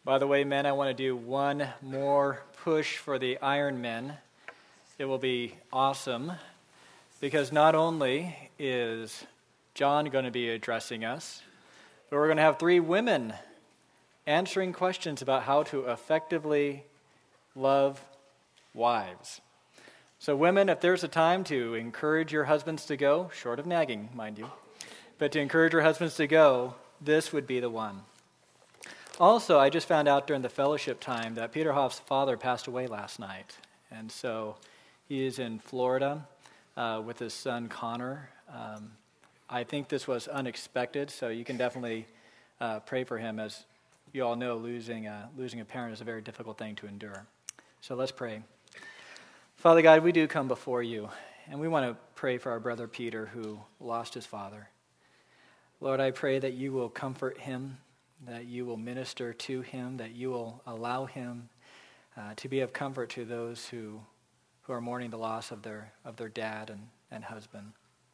By the way, men, I want to do one more push for the Iron Men. It will be awesome because not only is John going to be addressing us, but we're going to have 3 women answering questions about how to effectively love wives. So women, if there's a time to encourage your husbands to go, short of nagging, mind you, but to encourage your husbands to go, this would be the one. Also, I just found out during the fellowship time that Peter Hoff's father passed away last night. And so he is in Florida with his son Connor. I think this was unexpected, so you can definitely pray for him. As you all know, losing a parent is a very difficult thing to endure. So let's pray. Father God, we do come before you, and we want to pray for our brother Peter who lost his father. Lord, I pray that you will comfort him, that you will minister to him, that you will allow him to be of comfort to those who are mourning the loss of their dad and husband.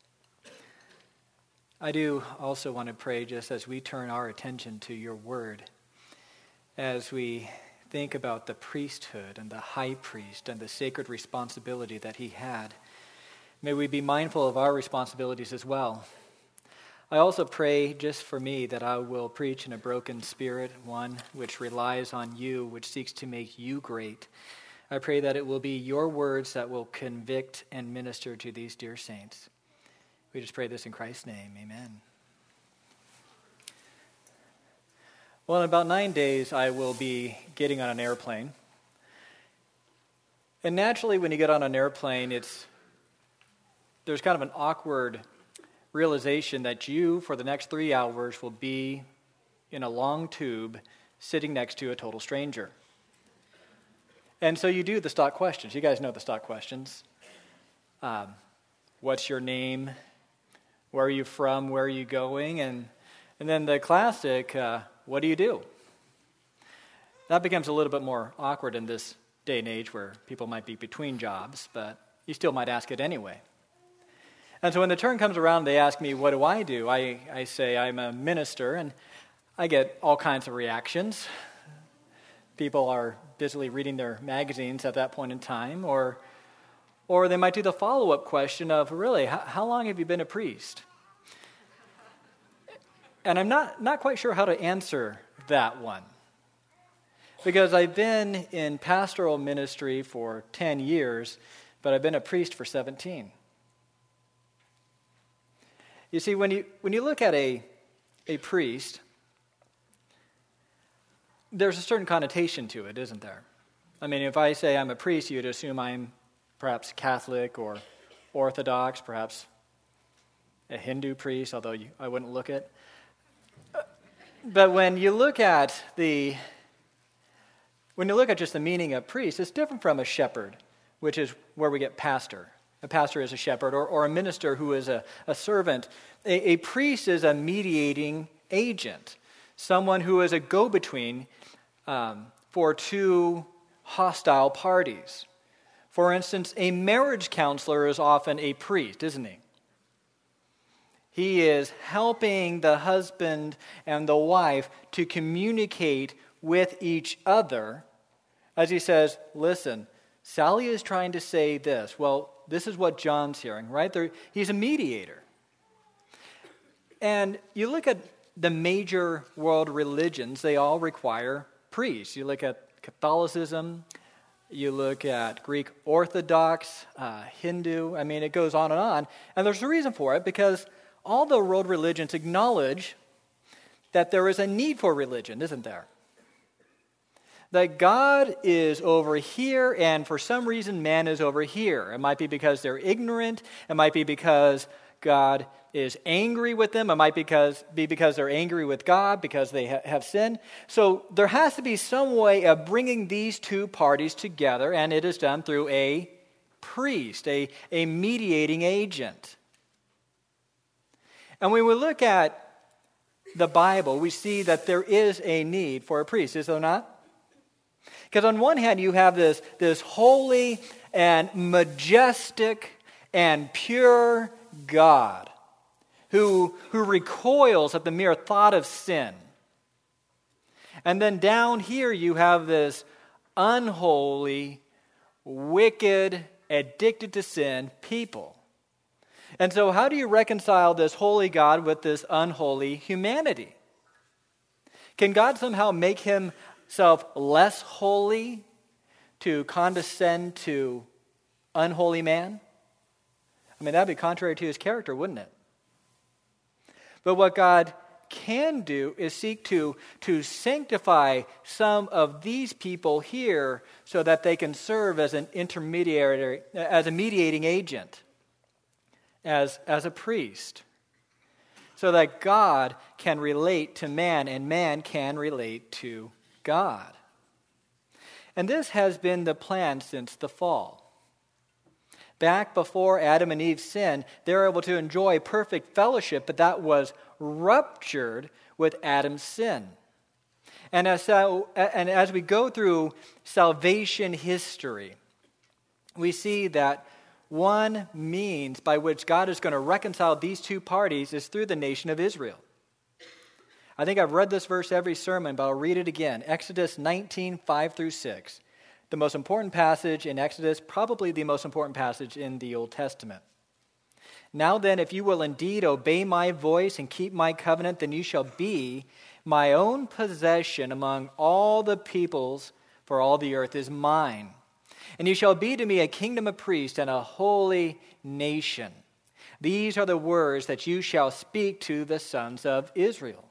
I do also want to pray just as we turn our attention to your word, as we think about the priesthood and the high priest and the sacred responsibility that he had. May we be mindful of our responsibilities as well. I also pray just for me that I will preach in a broken spirit, one which relies on you, which seeks to make you great. I pray that it will be your words that will convict and minister to these dear saints. We just pray this in Christ's name. Amen. Well, in about 9 days, I will be getting on an airplane. And naturally, when you get on an airplane, there's kind of an awkward realization that you, for the next 3 hours, will be in a long tube sitting next to a total stranger. And so you do the stock questions. You guys know the stock questions. What's your name? Where are you from? Where are you going? And then the classic, what do you do? That becomes a little bit more awkward in this day and age where people might be between jobs, but you still might ask it anyway. And so when the turn comes around, they ask me, what do? I say I'm a minister, and I get all kinds of reactions. People are busily reading their magazines at that point in time, or they might do the follow-up question of, really, how long have you been a priest? And I'm not quite sure how to answer that one, because I've been in pastoral ministry for 10 years, but I've been a priest for 17. You see, when you look at a priest, there's a certain connotation to it, isn't there? I mean, if I say I'm a priest, you'd assume I'm perhaps Catholic or Orthodox, perhaps a Hindu priest, although I wouldn't look it. But when you look at just the meaning of priest, it's different from a shepherd, which is where we get pastor. A pastor is a shepherd, or a minister who is a servant. A priest is a mediating agent, someone who is a go-between for 2 hostile parties. For instance, a marriage counselor is often a priest, isn't he? He is helping the husband and the wife to communicate with each other as he says, listen, Sally is trying to say this. Well, this is what John's hearing, right? He's a mediator. And you look at the major world religions, they all require priests. You look at Catholicism, you look at Greek Orthodox, Hindu, I mean, it goes on. And there's a reason for it, because all the world religions acknowledge that there is a need for religion, isn't there? That God is over here, and for some reason man is over here. It might be because they're ignorant. It might be because God is angry with them. It might be because they're angry with God, because they have sinned. So there has to be some way of bringing these 2 parties together, and it is done through a priest, a mediating agent. And when we look at the Bible, we see that there is a need for a priest, is there not? Because on one hand, you have this holy and majestic and pure God who recoils at the mere thought of sin. And then down here you have this unholy, wicked, addicted to sin people. And so how do you reconcile this holy God with this unholy humanity? Can God somehow make himself less holy to condescend to unholy man? I mean, that would be contrary to his character, wouldn't it? But what God can do is seek to sanctify some of these people here so that they can serve as an intermediary, as a mediating agent, as a priest, so that God can relate to man and man can relate to God. And this has been the plan since the fall. Back before Adam and Eve sinned, they were able to enjoy perfect fellowship, but that was ruptured with Adam's sin. And as we go through salvation history, we see that one means by which God is going to reconcile these two parties is through the nation of Israel. I think I've read this verse every sermon, but I'll read it again. Exodus 19, 5 through 6. The most important passage in Exodus, probably the most important passage in the Old Testament. Now then, if you will indeed obey my voice and keep my covenant, then you shall be my own possession among all the peoples, for all the earth is mine. And you shall be to me a kingdom of priests and a holy nation. These are the words that you shall speak to the sons of Israel.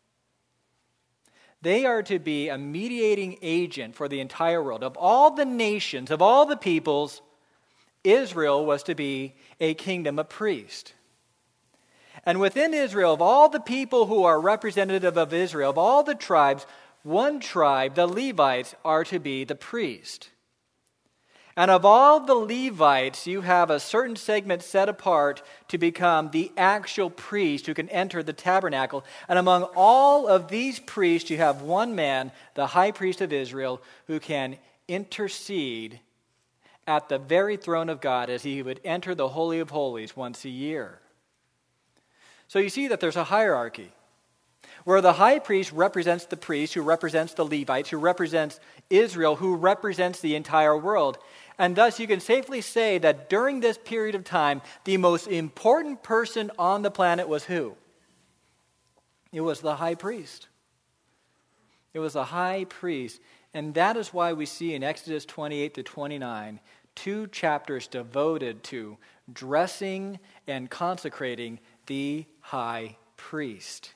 They are to be a mediating agent for the entire world. Of all the nations, of all the peoples, Israel was to be a kingdom of priests. And within Israel, of all the people who are representative of Israel, of all the tribes, one tribe, the Levites, are to be the priest. And of all the Levites, you have a certain segment set apart to become the actual priest who can enter the tabernacle. And among all of these priests, you have one man, the high priest of Israel, who can intercede at the very throne of God as he would enter the Holy of Holies once a year. So you see that there's a hierarchy where the high priest represents the priest, who represents the Levites, who represents Israel, who represents the entire world. And thus you can safely say that during this period of time, the most important person on the planet was who? It was the high priest. It was the high priest. And that is why we see in Exodus 28 to 29, 2 chapters devoted to dressing and consecrating the high priest.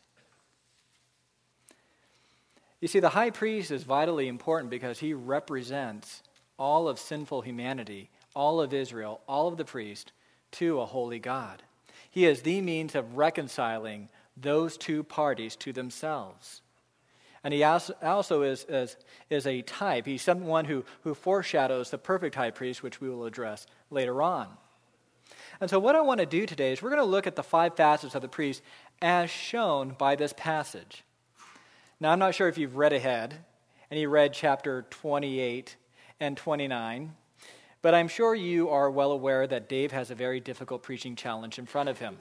You see, the high priest is vitally important because he represents all of sinful humanity, all of Israel, all of the priests, to a holy God. He is the means of reconciling those two parties to themselves. And he also is a type. He's someone who foreshadows the perfect high priest, which we will address later on. And so what I want to do today is we're going to look at the 5 facets of the priest as shown by this passage. Now, I'm not sure if you've read ahead, and you read chapter 28 and 29, but I'm sure you are well aware that Dave has a very difficult preaching challenge in front of him.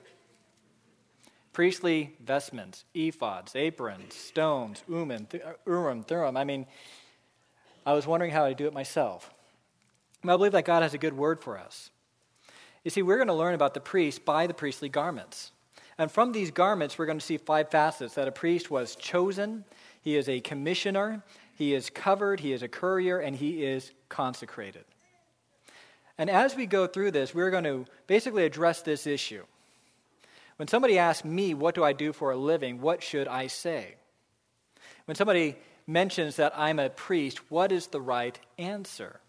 Priestly vestments, ephods, aprons, stones, Urim, Thummim. I mean, I was wondering how I'd do it myself. I believe that God has a good word for us. You see, we're going to learn about the priest by the priestly garments. And from these garments, we're going to see 5 facets: that a priest was chosen, he is a commissioner, he is covered, he is a courier, and he is consecrated. And as we go through this, we're going to basically address this issue. When somebody asks me, what do I do for a living, what should I say? When somebody mentions that I'm a priest, what is the right answer?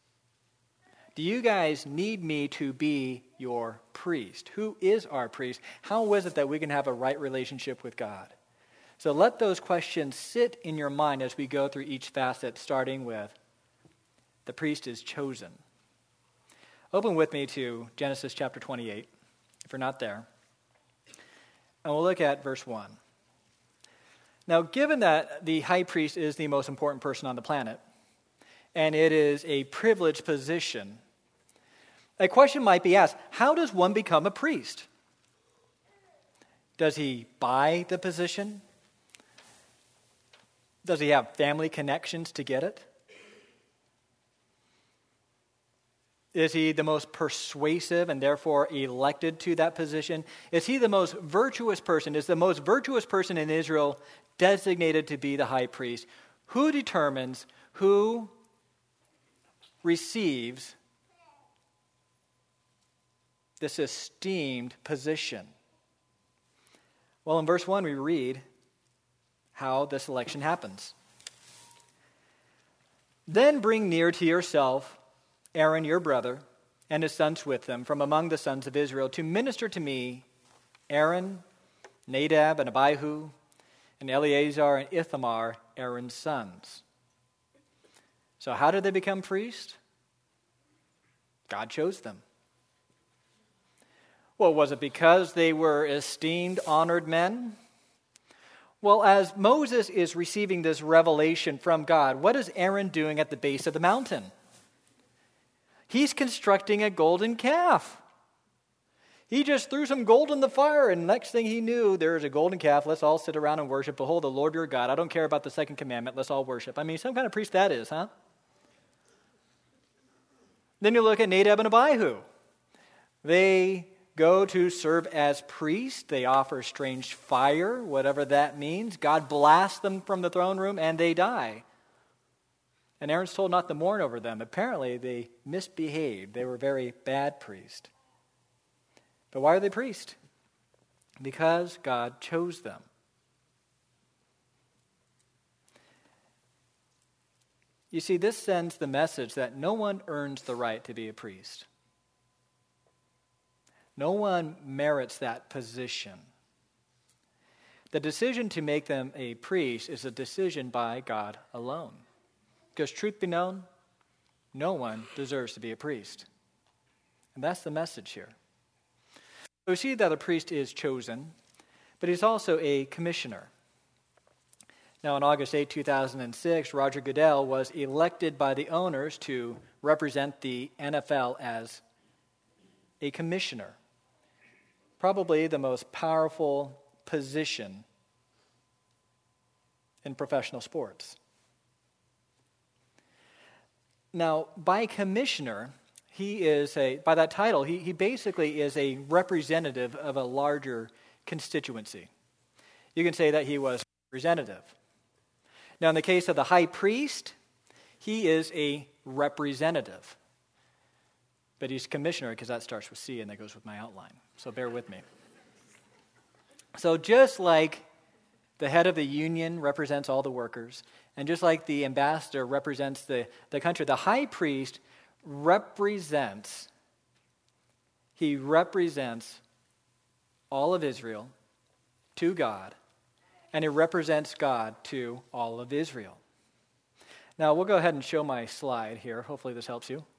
Do you guys need me to be your priest? Who is our priest? How is it that we can have a right relationship with God? So let those questions sit in your mind as we go through each facet, starting with the priest is chosen. Open with me to Genesis chapter 28, if you're not there. And we'll look at verse 1. Now, given that the high priest is the most important person on the planet, and it is a privileged position, a question might be asked: how does one become a priest? Does he buy the position? Does he have family connections to get it? Is he the most persuasive and therefore elected to that position? Is he the most virtuous person? Is the most virtuous person in Israel designated to be the high priest? Who determines who receives this esteemed position? Well, in verse 1, we read how this election happens. Then bring near to yourself Aaron your brother and his sons with them from among the sons of Israel to minister to me, Aaron, Nadab, and Abihu, and Eleazar and Ithamar, Aaron's sons. So how did they become priests? God chose them. Well, was it because they were esteemed, honored men? Well, as Moses is receiving this revelation from God, what is Aaron doing at the base of the mountain? He's constructing a golden calf. He just threw some gold in the fire, and next thing he knew, there's a golden calf. Let's all sit around and worship. Behold, the Lord your God. I don't care about the second commandment. Let's all worship. I mean, some kind of priest that is, huh? Then you look at Nadab and Abihu. They go to serve as priests. They offer strange fire, whatever that means. God blasts them from the throne room, and they die. And Aaron's told not to mourn over them. Apparently, they misbehaved. They were very bad priests. But why are they priests? Because God chose them. You see, this sends the message that no one earns the right to be a priest. No one merits that position. The decision to make them a priest is a decision by God alone. Because truth be known, no one deserves to be a priest. And that's the message here. We see that a priest is chosen, but he's also a commissioner. Now, on August 8, 2006, Roger Goodell was elected by the owners to represent the NFL as a commissioner. Probably the most powerful position in professional sports. Now, by commissioner, by that title, he basically is a representative of a larger constituency. You can say that he was representative. Now, in the case of the high priest, he is a representative. But he's commissioner because that starts with C and that goes with my outline. So bear with me. So just like the head of the union represents all the workers, and just like the ambassador represents the country, the high priest represents all of Israel to God, and he represents God to all of Israel. Now, we'll go ahead and show my slide here. Hopefully this helps you.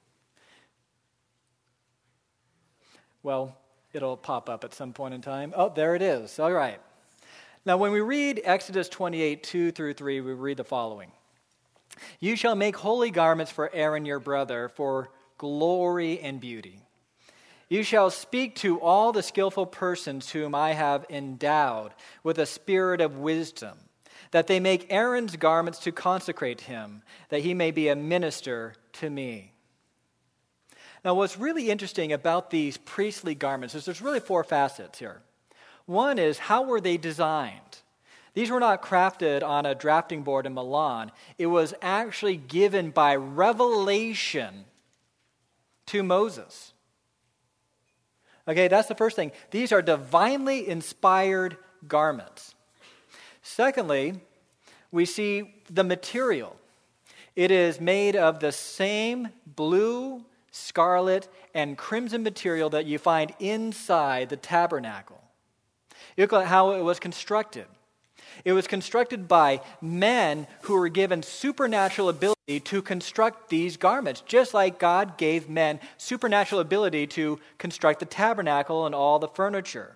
Well, it'll pop up at some point in time. Oh, there it is. All right. Now, when we read Exodus 28, 2 through 3, we read the following. You shall make holy garments for Aaron your brother for glory and beauty. You shall speak to all the skillful persons whom I have endowed with a spirit of wisdom, that they make Aaron's garments to consecrate him, that he may be a minister to me. Now, what's really interesting about these priestly garments is there's really four facets here. One is, how were they designed? These were not crafted on a drafting board in Milan. It was actually given by revelation to Moses. Okay, that's the first thing. These are divinely inspired garments. Secondly, we see the material. It is made of the same blue, scarlet, and crimson material that you find inside the tabernacle. Look at how it was constructed. It was constructed by men who were given supernatural ability to construct these garments, just like God gave men supernatural ability to construct the tabernacle and all the furniture.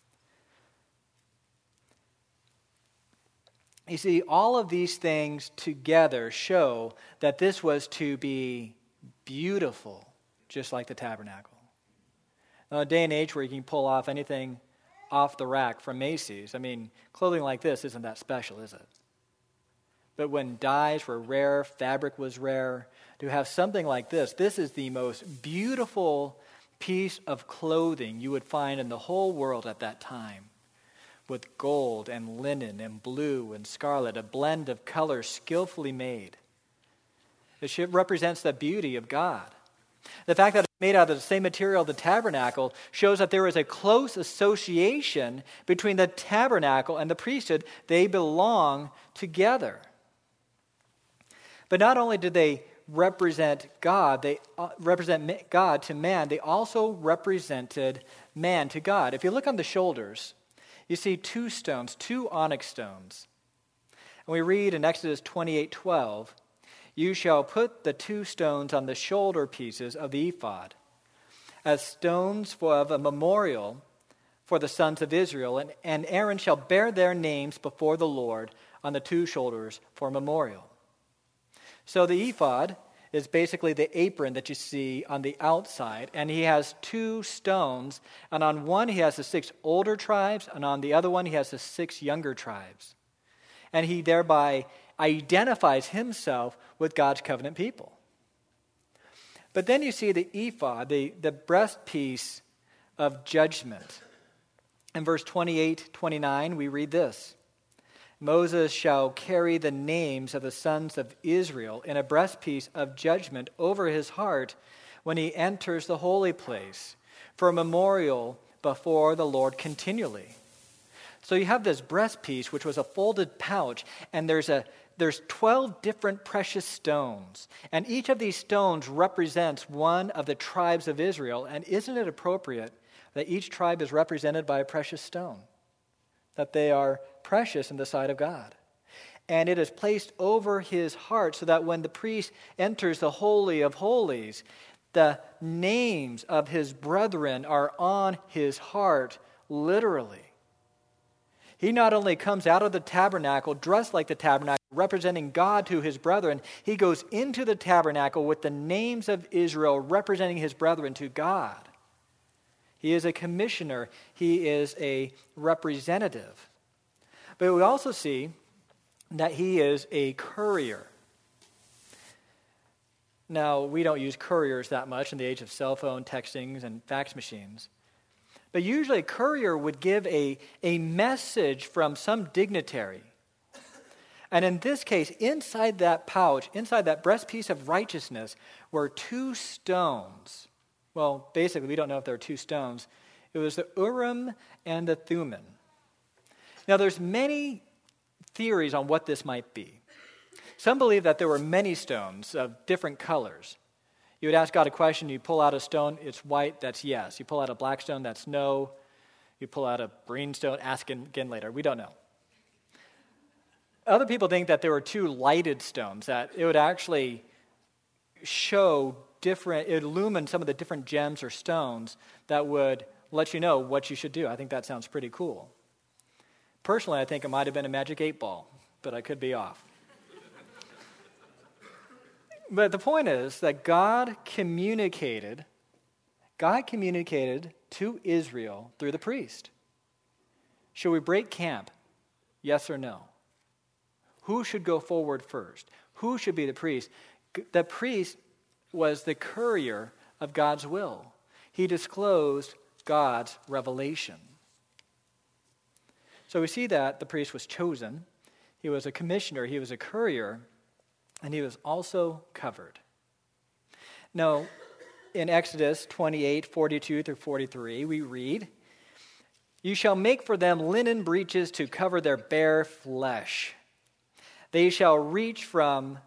You see, all of these things together show that this was to be beautiful, just like the tabernacle. Now, in a day and age where you can pull off anything off the rack from Macy's, I mean, clothing like this isn't that special, is it? But when dyes were rare, fabric was rare, to have something like this is the most beautiful piece of clothing you would find in the whole world at that time, with gold and linen and blue and scarlet, a blend of colors skillfully made. It represents the beauty of God. The fact that it's made out of the same material, the tabernacle, shows that there is a close association between the tabernacle and the priesthood. They belong together. But not only did they represent God to man, they also represented man to God. If you look on the shoulders, you see two stones, two onyx stones. And we read in Exodus 28:12, "You shall put the two stones on the shoulder pieces of the ephod as stones of a memorial for the sons of Israel, and Aaron shall bear their names before the Lord on the two shoulders for a memorial." So the ephod is basically the apron that you see on the outside, and he has two stones, and on one he has the 6 older tribes, and on the other one he has the 6 younger tribes. And he thereby identifies himself with God's covenant people. But then you see the ephod, the breastpiece of judgment. In verse 28-29, we read this: "Moses shall carry the names of the sons of Israel in a breastpiece of judgment over his heart when he enters the holy place, for a memorial before the Lord continually." So you have this breastpiece, which was a folded pouch, and there's 12 different precious stones. And each of these stones represents one of the tribes of Israel. And isn't it appropriate that each tribe is represented by a precious stone? That they are precious in the sight of God. And it is placed over his heart so that when the priest enters the Holy of Holies, the names of his brethren are on his heart, literally. He not only comes out of the tabernacle dressed like the tabernacle, representing God to his brethren, he goes into the tabernacle with the names of Israel representing his brethren to God. He is a commissioner. He is a representative. But we also see that he is a courier. Now, we don't use couriers that much in the age of cell phone textings and fax machines. But usually a courier would give a message from some dignitary. And in this case, inside that pouch, inside that breastpiece of righteousness, were 2 stones. Well, basically, we don't know if there were 2 stones. It was the Urim and the Thummim. Now, there's many theories on what this might be. Some believe that there were many stones of different colors. You would ask God a question, you pull out a stone, it's white, that's yes. You pull out a black stone, that's no. You pull out a green stone, ask again later. We don't know. Other people think that there were 2 lighted stones, that it would actually show different, it would illumine some of the different gems or stones that would let you know what you should do. I think that sounds pretty cool. Personally, I think it might have been a magic 8-ball, but I could be off. But the point is that God communicated to Israel through the priest. Should we break camp? Yes or no? Who should go forward first? Who should be the priest? The priest was the courier of God's will. He disclosed God's revelation. So we see that the priest was chosen. He was a commissioner. He was a courier. And he was also covered. Now, in Exodus 28:42-43, we read, "You shall make for them linen breeches to cover their bare flesh. They shall reach from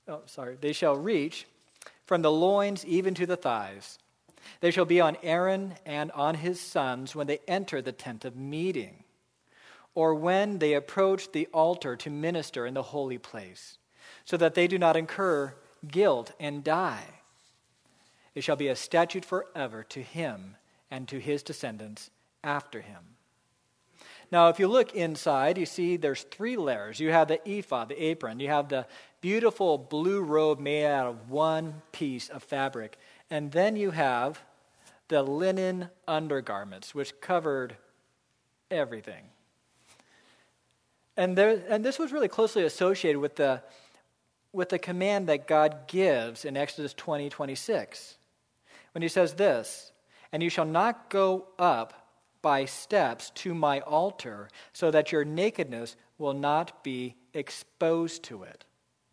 the loins even to the thighs. They shall be on Aaron and on his sons when they enter the tent of meeting, or when they approach the altar to minister in the holy place, so that they do not incur guilt and die. It shall be a statute forever to him and to his descendants after him." Now, if you look inside, you see there's 3 layers. You have the ephod, the apron. You have the beautiful blue robe made out of one piece of fabric. And then you have the linen undergarments, which covered everything. And this was really closely associated with the command that God gives in Exodus 20:26, when he says this, "And you shall not go up by steps to my altar, so that your nakedness will not be exposed to it."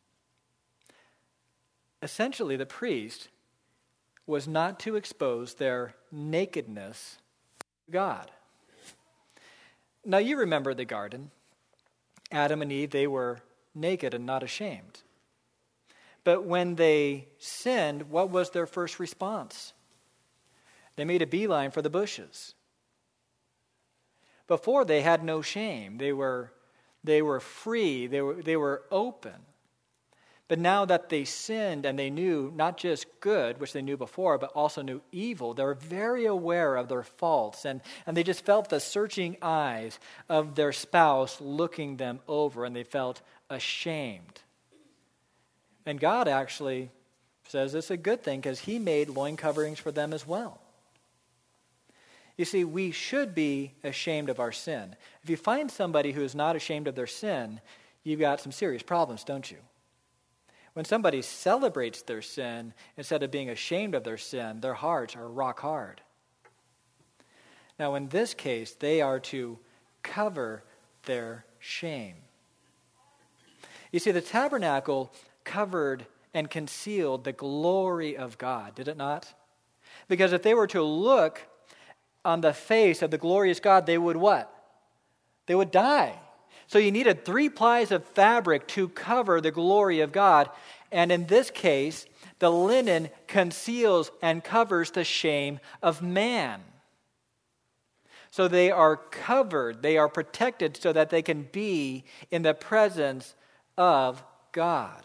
Essentially, the priest was not to expose their nakedness to God. Now, you remember the garden. Adam and Eve, they were naked and not ashamed. But when they sinned, what was their first response? They made a beeline for the bushes. Before, they had no shame. They were free. They were open. But now that they sinned and they knew not just good, which they knew before, but also knew evil, they were very aware of their faults. And they just felt the searching eyes of their spouse looking them over, and they felt ashamed. And God actually says it's a good thing because he made loin coverings for them as well. You see, we should be ashamed of our sin. If you find somebody who is not ashamed of their sin, you've got some serious problems, don't you? When somebody celebrates their sin instead of being ashamed of their sin, their hearts are rock hard. Now, in this case, they are to cover their shame. You see, the tabernacle covered and concealed the glory of God, did it not? Because if they were to look on the face of the glorious God, they would what? They would die. So you needed 3 plies of fabric to cover the glory of God. And in this case, the linen conceals and covers the shame of man. So they are covered, they are protected so that they can be in the presence of God.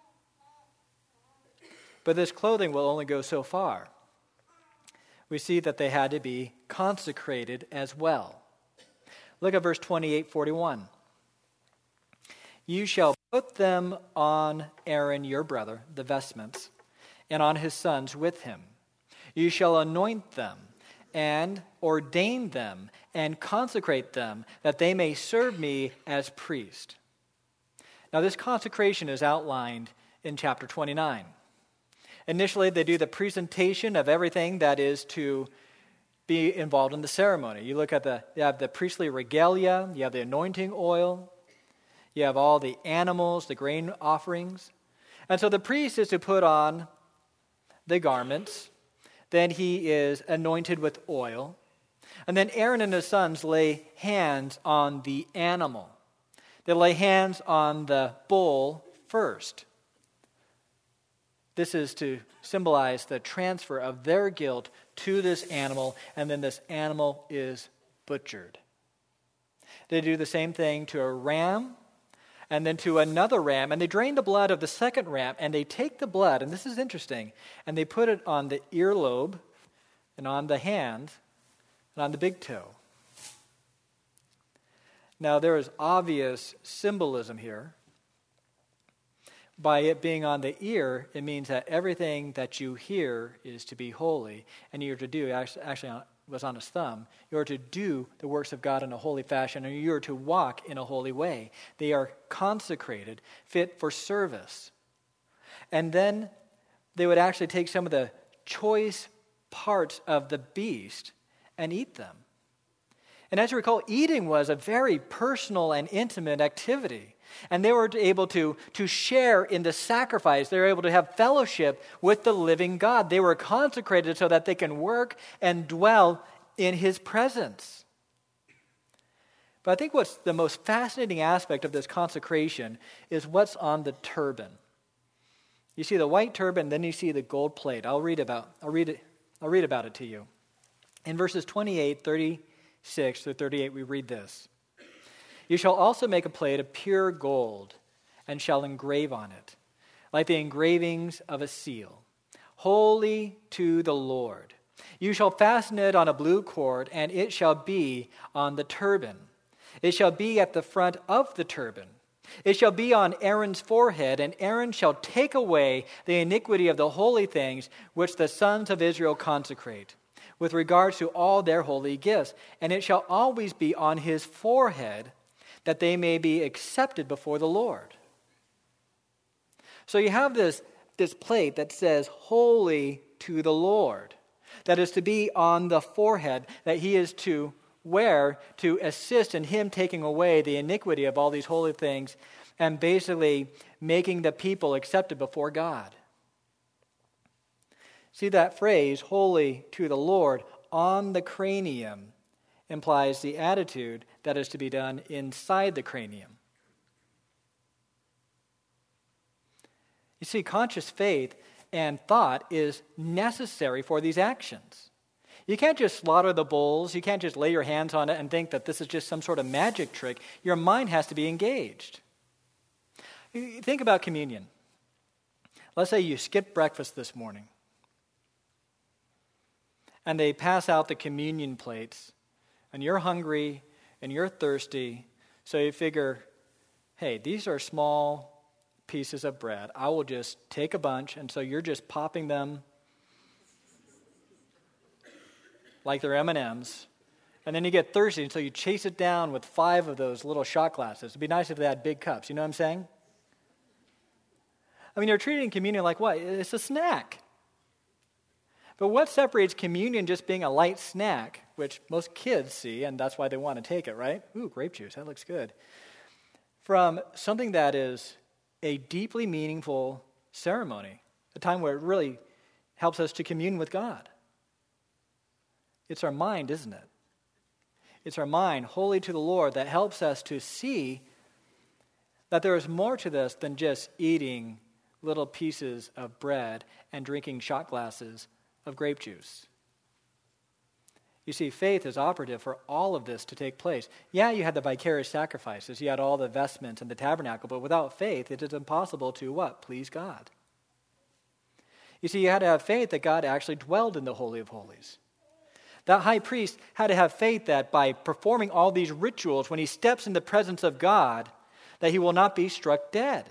But this clothing will only go so far. We see that they had to be consecrated as well. Look at verse 28:41. "You shall put them on Aaron your brother, the vestments, and on his sons with him. You shall anoint them and ordain them and consecrate them, that they may serve me as priest." Now this consecration is outlined in chapter 29. Initially, they do the presentation of everything that is to be involved in the ceremony. You look at you have the priestly regalia, you have the anointing oil, you have all the animals, the grain offerings. And so the priest is to put on the garments. Then he is anointed with oil. And then Aaron and his sons lay hands on the animal. They lay hands on the bull first. This is to symbolize the transfer of their guilt to this animal, and then this animal is butchered. They do the same thing to a ram, and then to another ram, and they drain the blood of the second ram, and they take the blood, and this is interesting, and they put it on the earlobe, and on the hand, and on the big toe. Now, there is obvious symbolism here. By it being on the ear, it means that everything that you hear is to be holy, and you're to do, actually was on his thumb, you're to do the works of God in a holy fashion, and you're to walk in a holy way. They are consecrated, fit for service. And then they would actually take some of the choice parts of the beast and eat them. And as you recall, eating was a very personal and intimate activity. And they were able to share in the sacrifice. They were able to have fellowship with the living God. They were consecrated so that they can work and dwell in his presence. But I think what's the most fascinating aspect of this consecration is what's on the turban. You see the white turban, then you see the gold plate. I'll read about it to you. In verses 28, 36 through 38, we read this. "You shall also make a plate of pure gold, and shall engrave on it, like the engravings of a seal, holy to the Lord. You shall fasten it on a blue cord, and it shall be on the turban. It shall be at the front of the turban. It shall be on Aaron's forehead, and Aaron shall take away the iniquity of the holy things which the sons of Israel consecrate, with regards to all their holy gifts. And it shall always be on his forehead. that they may be accepted before the Lord. So you have this plate that says, holy to the Lord, that is to be on the forehead, that he is to wear to assist in him taking away the iniquity of all these holy things and basically making the people accepted before God. See, that phrase, holy to the Lord, on the cranium, implies the attitude that is to be done inside the cranium. You see, conscious faith and thought is necessary for these actions. You can't just slaughter the bulls. You can't just lay your hands on it and think that this is just some sort of magic trick. Your mind has to be engaged. Think about communion. Let's say you skipped breakfast this morning, and they pass out the communion plates, and you're hungry and you're thirsty, so you figure, hey, these are small pieces of bread. I will just take a bunch, and so you're just popping them like they're M&Ms, and then you get thirsty, and so you chase it down with 5 of those little shot glasses. It'd be nice if they had big cups. You know what I'm saying? I mean, you're treating communion like what? It's a snack. But what separates communion just being a light snack, which most kids see, and that's why they want to take it, right? Ooh, grape juice, that looks good. From something that is a deeply meaningful ceremony, a time where it really helps us to commune with God. It's our mind, isn't it? It's our mind, holy to the Lord, that helps us to see that there is more to this than just eating little pieces of bread and drinking shot glasses of grape juice. You see, faith is operative for all of this to take place. Yeah, you had the vicarious sacrifices, you had all the vestments and the tabernacle, but without faith, it is impossible to what? Please God. You see, you had to have faith that God actually dwelled in the Holy of Holies. That high priest had to have faith that by performing all these rituals, when he steps in the presence of God, that he will not be struck dead.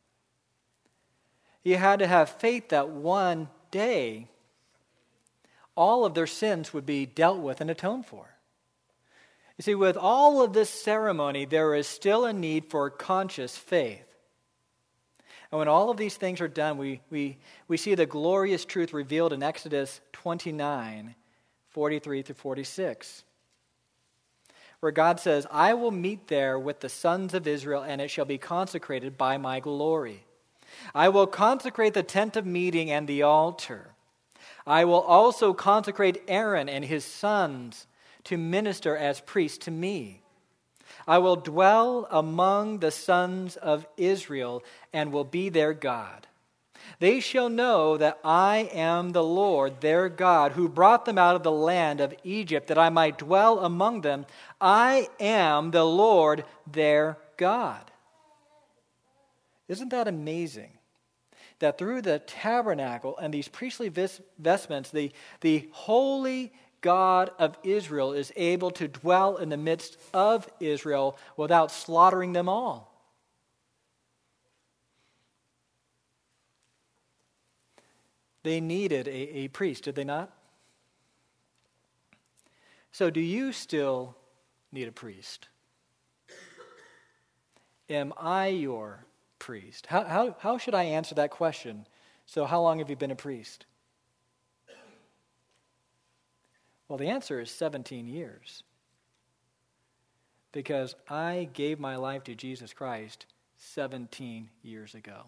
You had to have faith that one day all of their sins would be dealt with and atoned for. You see, with all of this ceremony, there is still a need for conscious faith. And when all of these things are done, we see the glorious truth revealed in Exodus 29, 43 through 46, where God says, I will meet there with the sons of Israel, and it shall be consecrated by my glory. I will consecrate the tent of meeting and the altar. I will also consecrate Aaron and his sons to minister as priests to me. I will dwell among the sons of Israel and will be their God. They shall know that I am the Lord their God, who brought them out of the land of Egypt, that I might dwell among them. I am the Lord their God. Isn't that amazing? That through the tabernacle and these priestly vestments, the holy God of Israel is able to dwell in the midst of Israel without slaughtering them all. They needed a priest, did they not? So do you still need a priest? Am I your priest? How should I answer that question? So how long have you been a priest? Well, the answer is 17 years. Because I gave my life to Jesus Christ 17 years ago.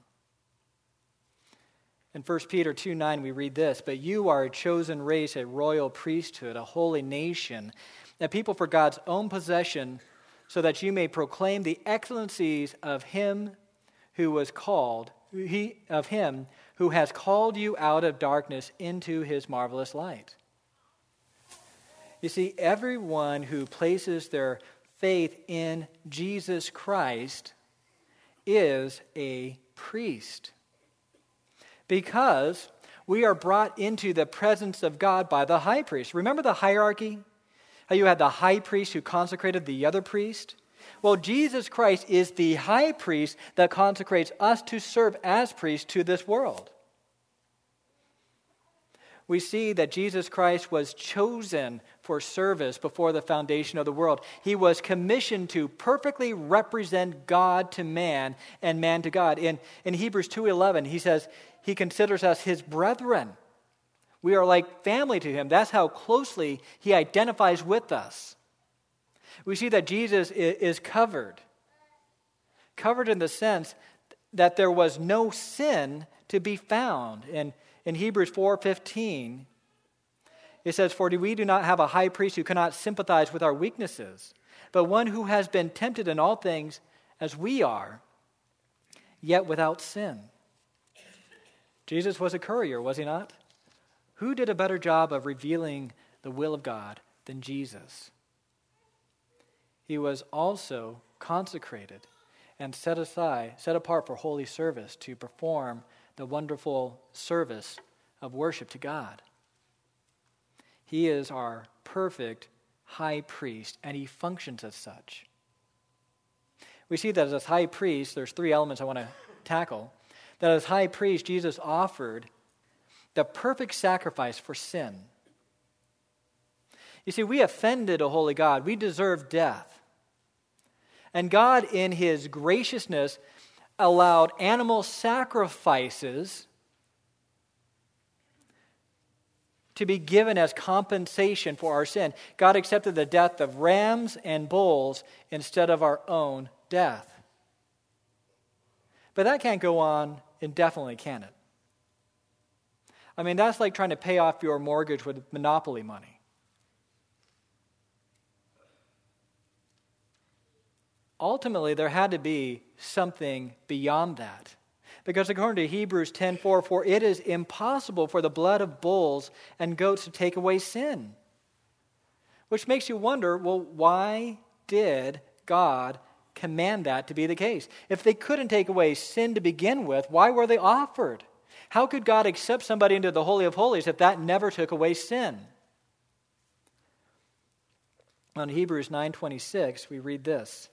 In 1 Peter 2:9 we read this, but you are a chosen race, a royal priesthood, a holy nation, a people for God's own possession, so that you may proclaim the excellencies of him who has called you out of darkness into his marvelous light. You see, everyone who places their faith in Jesus Christ is a priest. Because we are brought into the presence of God by the high priest. Remember the hierarchy? How you had the high priest who consecrated the other priest? Well, Jesus Christ is the high priest that consecrates us to serve as priests to this world. We see that Jesus Christ was chosen for service before the foundation of the world. He was commissioned to perfectly represent God to man and man to God. In Hebrews 2:11, he says he considers us his brethren. We are like family to him. That's how closely he identifies with us. We see that Jesus is covered in the sense that there was no sin to be found. In Hebrews 4:15, it says, "For we do not have a high priest who cannot sympathize with our weaknesses, but one who has been tempted in all things as we are, yet without sin." Jesus was a courier, was he not? Who did a better job of revealing the will of God than Jesus? He was also consecrated and set apart for holy service to perform the wonderful service of worship to God. He is our perfect high priest, and he functions as such. We see that as high priest, there's three elements I want to tackle. That as high priest, Jesus offered the perfect sacrifice for sin. You see, we offended a holy God. We deserve death. And God, in his graciousness, allowed animal sacrifices to be given as compensation for our sin. God accepted the death of rams and bulls instead of our own death. But that can't go on indefinitely, can it? I mean, that's like trying to pay off your mortgage with monopoly money. Ultimately, there had to be something beyond that. Because according to Hebrews 10:4, "For it is impossible for the blood of bulls and goats to take away sin." Which makes you wonder, well, why did God command that to be the case? If they couldn't take away sin to begin with, why were they offered? How could God accept somebody into the Holy of Holies if that never took away sin? On Hebrews 9:26, we read this.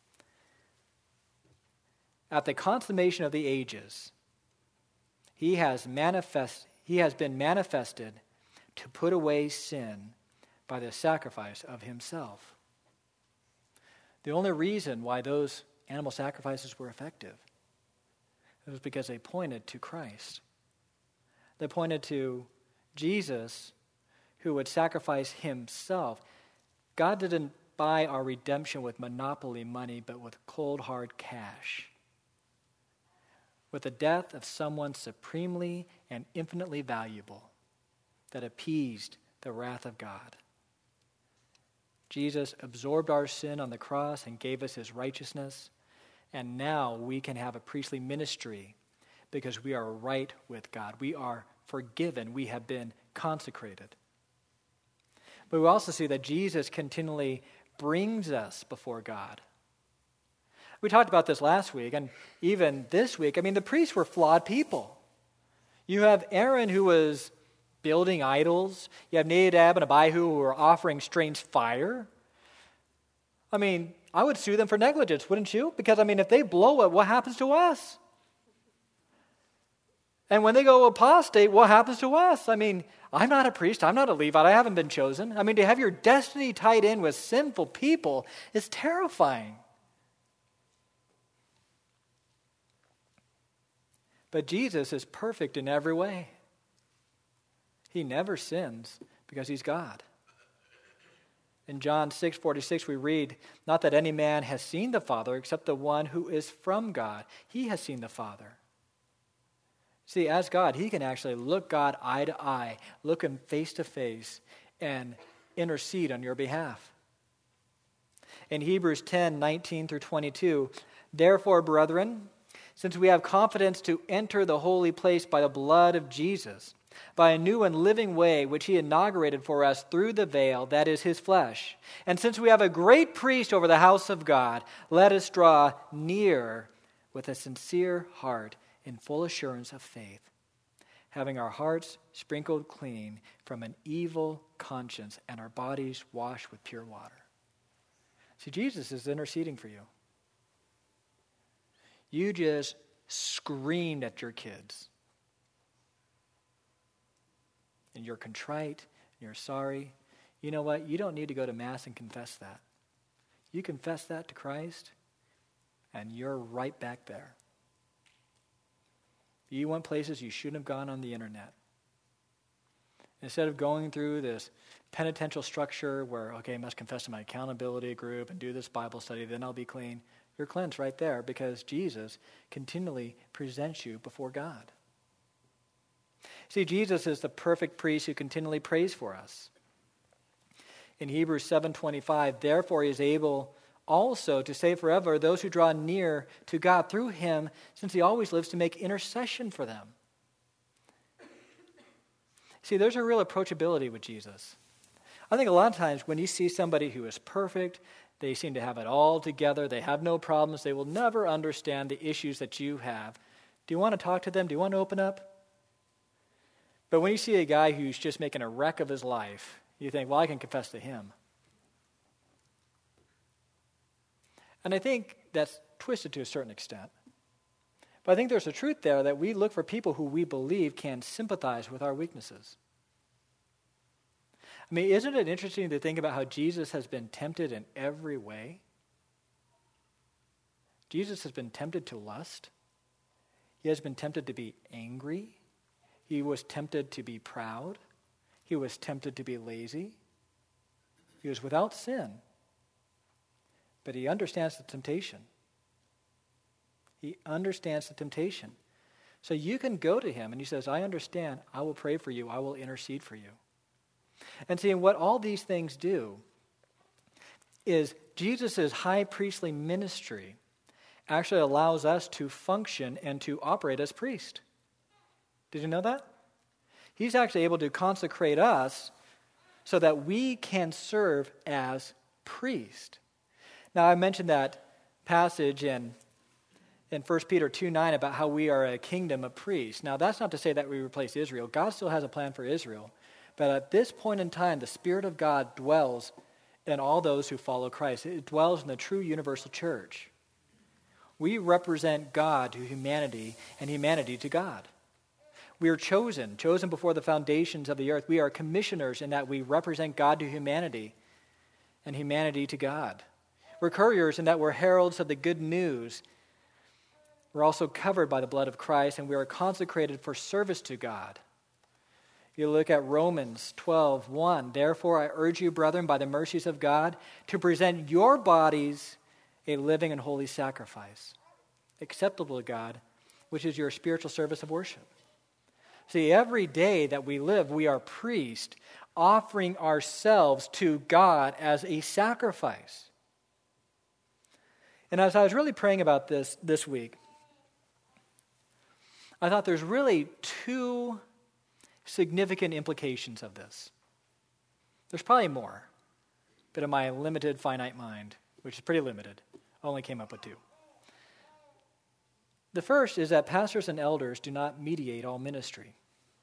"At the consummation of the ages, he has been manifested to put away sin by the sacrifice of himself." The only reason why those animal sacrifices were effective was because they pointed to Christ. They pointed to Jesus, who would sacrifice himself. God didn't buy our redemption with monopoly money, but with cold, hard cash. With the death of someone supremely and infinitely valuable that appeased the wrath of God. Jesus absorbed our sin on the cross and gave us his righteousness, and now we can have a priestly ministry because we are right with God. We are forgiven. We have been consecrated. But we also see that Jesus continually brings us before God. We talked about this last week, and even this week. I mean, the priests were flawed people. You have Aaron, who was building idols. You have Nadab and Abihu, who were offering strange fire. I mean, I would sue them for negligence, wouldn't you? Because, I mean, if they blow it, what happens to us? And when they go apostate, what happens to us? I mean, I'm not a priest. I'm not a Levite. I haven't been chosen. I mean, to have your destiny tied in with sinful people is terrifying. But Jesus is perfect in every way. He never sins because he's God. In John 6:46 we read, "Not that any man has seen the Father except the one who is from God. He has seen the Father." See, as God, he can actually look God eye to eye, look him face to face, and intercede on your behalf. In Hebrews 10:19 through 22, "Therefore, brethren, since we have confidence to enter the holy place by the blood of Jesus, by a new and living way which he inaugurated for us through the veil, that is his flesh. And since we have a great priest over the house of God, let us draw near with a sincere heart in full assurance of faith, having our hearts sprinkled clean from an evil conscience and our bodies washed with pure water." See, Jesus is interceding for you. You just screamed at your kids. And you're contrite, and you're sorry. you know what? You don't need to go to Mass and confess that. You confess that to Christ, and you're right back there. You went places you shouldn't have gone on the internet. Instead of going through this penitential structure where, okay, I must confess to my accountability group and do this Bible study, then I'll be clean. You're cleansed right there because Jesus continually presents you before God. See, Jesus is the perfect priest who continually prays for us. In Hebrews 7:25, therefore he is able also to save forever those who draw near to God through him, since he always lives to make intercession for them. See, there's a real approachability with Jesus. I think a lot of times when you see somebody who is perfect, they seem to have it all together, they have no problems, they will never understand the issues that you have. Do you want to talk to them? Do you want to open up? But when you see a guy who's just making a wreck of his life, you think, well, I can confess to him. And I think that's twisted to a certain extent. But I think there's a truth there that we look for people who we believe can sympathize with our weaknesses. I mean, isn't it interesting to think about how Jesus has been tempted in every way? Jesus has been tempted to lust. He has been tempted to be angry. He was tempted to be proud. He was tempted to be lazy. He was without sin. But he understands the temptation. He understands the temptation. So you can go to him and he says, I understand. I will pray for you. I will intercede for you. And see, what all these things do is Jesus' high priestly ministry actually allows us to function and to operate as priest. Did you know that? He's actually able to consecrate us so that we can serve as priest. Now, I mentioned that passage in 1 Peter 2:9 about how we are a kingdom of priests. Now, that's not to say that we replace Israel. God still has a plan for Israel. But at this point in time, the Spirit of God dwells in all those who follow Christ. It dwells in the true universal church. We represent God to humanity and humanity to God. We are chosen before the foundations of the earth. We are commissioners in that we represent God to humanity and humanity to God. We're couriers in that we're heralds of the good news. We're also covered by the blood of Christ, and we are consecrated for service to God. You look at Romans 12:1. Therefore, I urge you, brethren, by the mercies of God, to present your bodies a living and holy sacrifice, acceptable to God, which is your spiritual service of worship. See, every day that we live, we are priests, offering ourselves to God as a sacrifice. And as I was really praying about this week, I thought there's really two significant implications of this. There's probably more, but in my limited, finite mind, which is pretty limited, I only came up with two. The first is that pastors and elders do not mediate all ministry.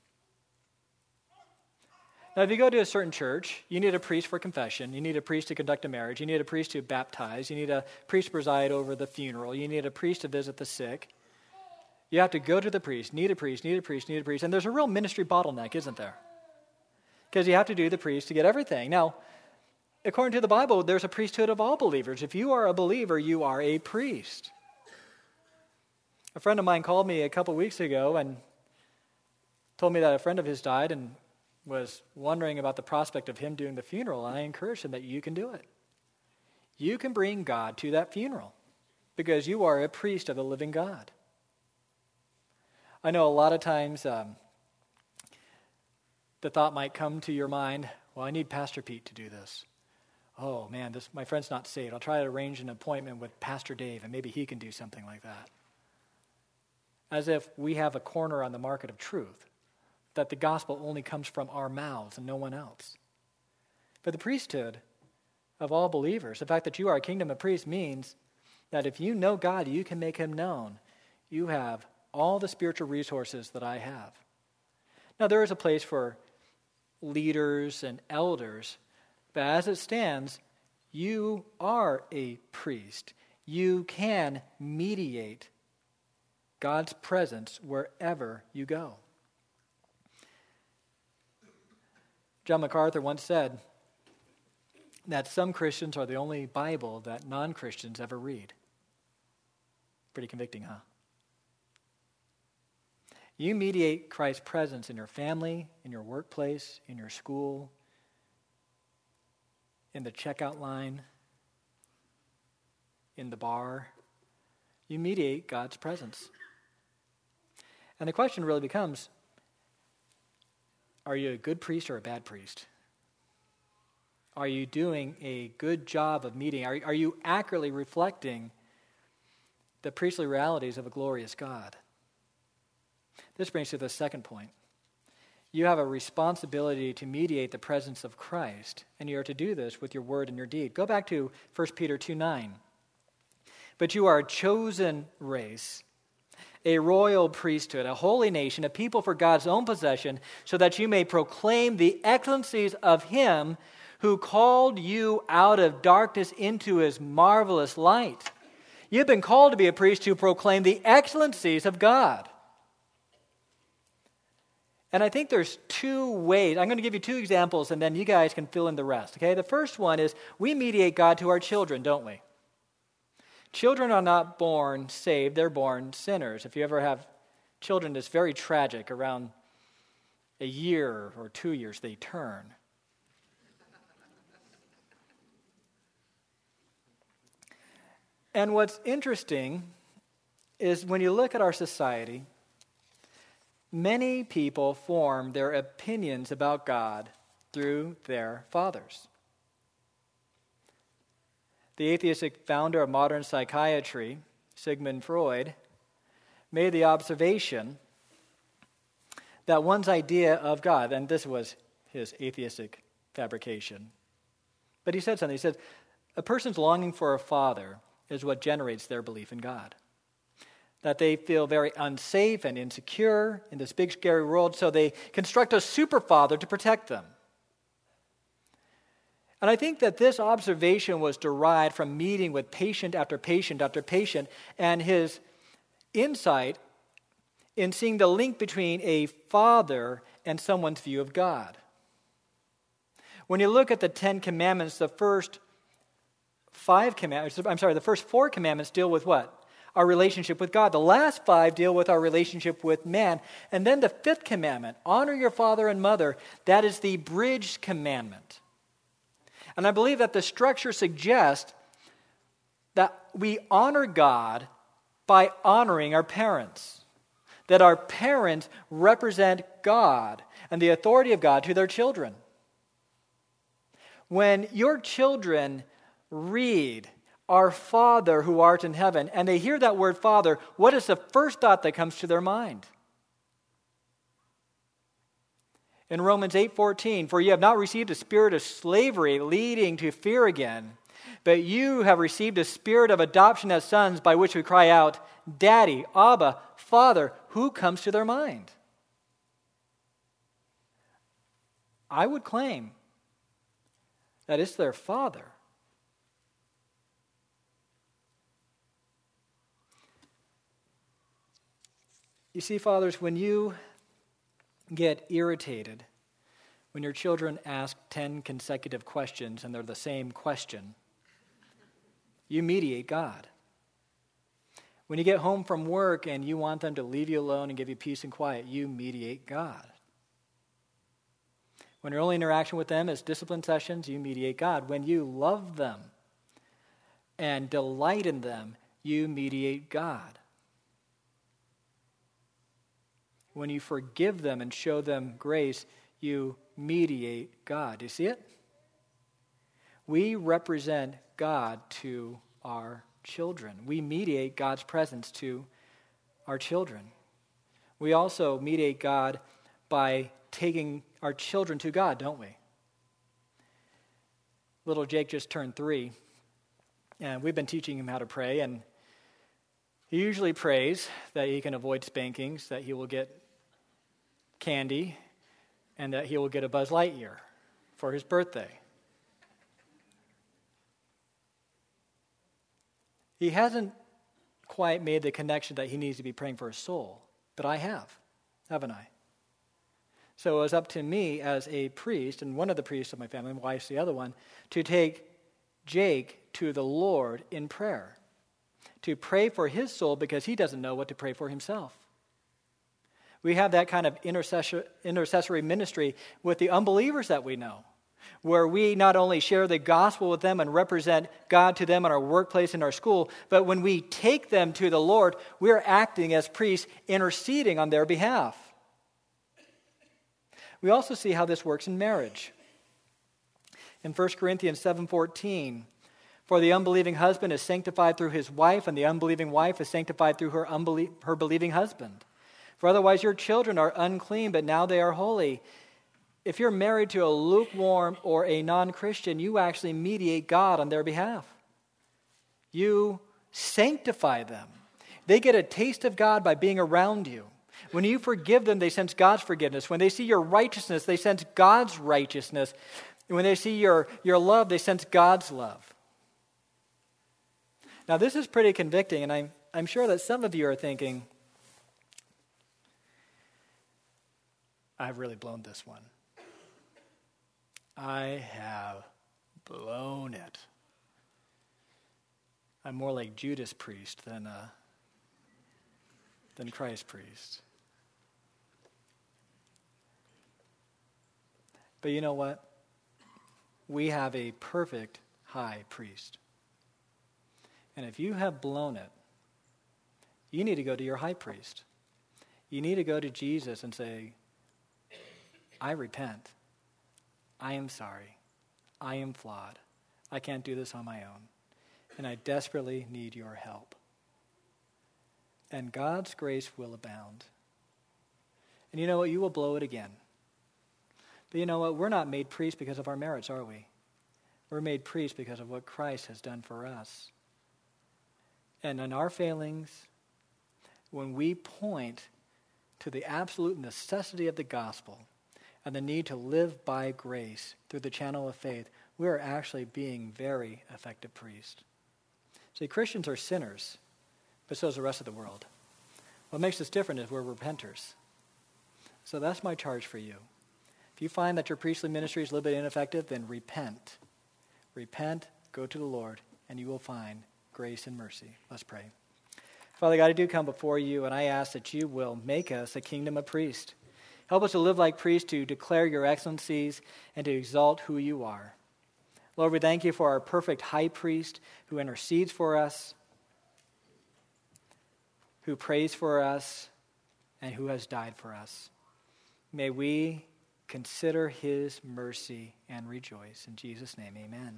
Now, if you go to a certain church, you need a priest for confession, you need a priest to conduct a marriage, you need a priest to baptize, you need a priest to preside over the funeral, you need a priest to visit the sick. You have to go to the priest, need a priest, and there's a real ministry bottleneck, isn't there? Because you have to do the priest to get everything. Now, according to the Bible, there's a priesthood of all believers. If you are a believer, you are a priest. A friend of mine called me a couple weeks ago and told me that a friend of his died and was wondering about the prospect of him doing the funeral, and I encouraged him that you can do it. You can bring God to that funeral because you are a priest of the living God. I know a lot of times the thought might come to your mind, well, I need Pastor Pete to do this. Oh, man, my friend's not saved. I'll try to arrange an appointment with Pastor Dave, and maybe he can do something like that. As if we have a corner on the market of truth, that the gospel only comes from our mouths and no one else. But the priesthood of all believers, the fact that you are a kingdom of priests, means that if you know God, you can make him known. You have all the spiritual resources that I have. Now, there is a place for leaders and elders, but as it stands, you are a priest. You can mediate God's presence wherever you go. John MacArthur once said, that some Christians are the only Bible that non-Christians ever read. Pretty convicting, huh? You mediate Christ's presence in your family, in your workplace, in your school, in the checkout line, in the bar. You mediate God's presence. And the question really becomes, are you a good priest or a bad priest? Are you doing a good job of mediating? Are you accurately reflecting the priestly realities of a glorious God? This brings to the second point. You have a responsibility to mediate the presence of Christ, and you are to do this with your word and your deed. Go back to 1 Peter 2:9. But you are a chosen race, a royal priesthood, a holy nation, a people for God's own possession, so that you may proclaim the excellencies of Him who called you out of darkness into His marvelous light. You've been called to be a priest to proclaim the excellencies of God. And I think there's two ways. I'm going to give you two examples, and then you guys can fill in the rest. Okay? The first one is we mediate God to our children, don't we? Children are not born saved, they're born sinners. If you ever have children, it's very tragic. Around a year or 2 years, they turn. And what's interesting is when you look at our society, many people form their opinions about God through their fathers. The atheistic founder of modern psychiatry, Sigmund Freud, made the observation that one's idea of God, and this was his atheistic fabrication, but he said something. He said, a person's longing for a father is what generates their belief in God. That they feel very unsafe and insecure in this big, scary world, so they construct a super father to protect them. And I think that this observation was derived from meeting with patient after patient after patient, and his insight in seeing the link between a father and someone's view of God. When you look at the 10 commandments, the first 4 commandments deal with what? Our relationship with God. The last 5 deal with our relationship with man. And then the 5th commandment, honor your father and mother, that is the bridged commandment. And I believe that the structure suggests that we honor God by honoring our parents. That our parents represent God and the authority of God to their children. When your children read, Our Father who art in heaven, and they hear that word Father, what is the first thought that comes to their mind? In Romans 8:14, for you have not received a spirit of slavery leading to fear again, but you have received a spirit of adoption as sons by which we cry out, Daddy, Abba, Father. Who comes to their mind? I would claim that it's their father. You see, fathers, when you get irritated when your children ask 10 consecutive questions and they're the same question, you mediate God. When you get home from work and you want them to leave you alone and give you peace and quiet, you mediate God. When your only interaction with them is discipline sessions, you mediate God. When you love them and delight in them, you mediate God. When you forgive them and show them grace, you mediate God. Do you see it? We represent God to our children. We mediate God's presence to our children. We also mediate God by taking our children to God, don't we? Little Jake just turned 3, and we've been teaching him how to pray, and he usually prays that he can avoid spankings, that he will get candy, and that he will get a Buzz Lightyear for his birthday. He hasn't quite made the connection that he needs to be praying for his soul, but I have, haven't I? So it was up to me as a priest, and one of the priests of my family, my wife's the other one, to take Jake to the Lord in prayer, to pray for his soul because he doesn't know what to pray for himself. We have that kind of intercessory ministry with the unbelievers that we know, where we not only share the gospel with them and represent God to them in our workplace and our school, but when we take them to the Lord, we're acting as priests, interceding on their behalf. We also see how this works in marriage. In 1 Corinthians 7:14, for the unbelieving husband is sanctified through his wife, and the unbelieving wife is sanctified through her believing husband. For otherwise your children are unclean, but now they are holy. If you're married to a lukewarm or a non-Christian, you actually mediate God on their behalf. You sanctify them. They get a taste of God by being around you. When you forgive them, they sense God's forgiveness. When they see your righteousness, they sense God's righteousness. And when they see your love, they sense God's love. Now, this is pretty convicting, and I'm sure that some of you are thinking, I've really blown this one. I have blown it. I'm more like Judas priest than Christ priest. But you know what? We have a perfect high priest. And if you have blown it, you need to go to your high priest. You need to go to Jesus and say, I repent. I am sorry. I am flawed. I can't do this on my own. And I desperately need your help. And God's grace will abound. And you know what? You will blow it again. But you know what? We're not made priests because of our merits, are we? We're made priests because of what Christ has done for us. And in our failings, when we point to the absolute necessity of the gospel and the need to live by grace through the channel of faith, we are actually being very effective priests. See, Christians are sinners, but so is the rest of the world. What makes us different is we're repenters. So that's my charge for you. If you find that your priestly ministry is a little bit ineffective, then repent. Repent, go to the Lord, and you will find grace and mercy. Let's pray. Father God, I do come before you, and I ask that you will make us a kingdom of priests. Help us to live like priests, to declare your excellencies, and to exalt who you are. Lord, we thank you for our perfect high priest who intercedes for us, who prays for us, and who has died for us. May we consider his mercy and rejoice. In Jesus' name, amen.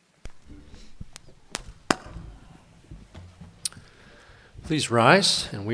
Please rise, and we